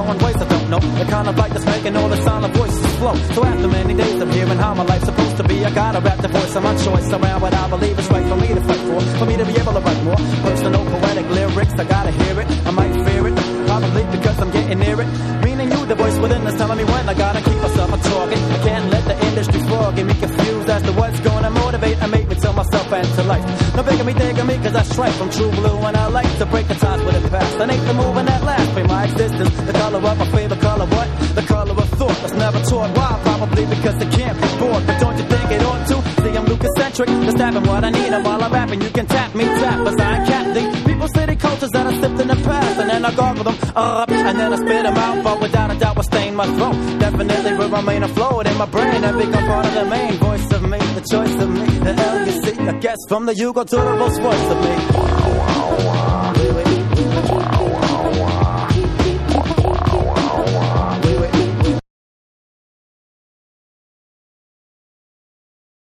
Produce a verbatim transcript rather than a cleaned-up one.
own ways I don't know. The kind of light that's making all the silent voices flow. So after many days of hearing how my life's supposed to be, I gotta rap the voice of my choice around what I believe is right for me to fight for. For me to be able to write more personal poetic lyrics, I gotta hear it, I might fear it, probably because I'm getting near it. Meaning you, the voice within is telling me when I gotta keep myself a target. I can't let the industry frog get me confused as to what's gonna motivate and make me tell myself and to life. No bigger me, digging me, cause I strike from true blue and I like to break the ties with the past. I ain't the moving that last for my existence. The color of my favorite color, what? The color of thought that's never taught. Why? Probably because it can't be bored. But don't you think it ought to? See, I'm Lucacentric, just having what I need. And while I'm rapping, you can tap me, tap, as I can't leave. People say they cultures that I slipped in the past, and then I goggle them up, and then I spit them out. But without a doubt, will stain my throat. Definitely will remain afloat in my brain and become part of the main voice of me, the choice of me, the L you see. I guess from the Hugo to the Rolls Royce of me.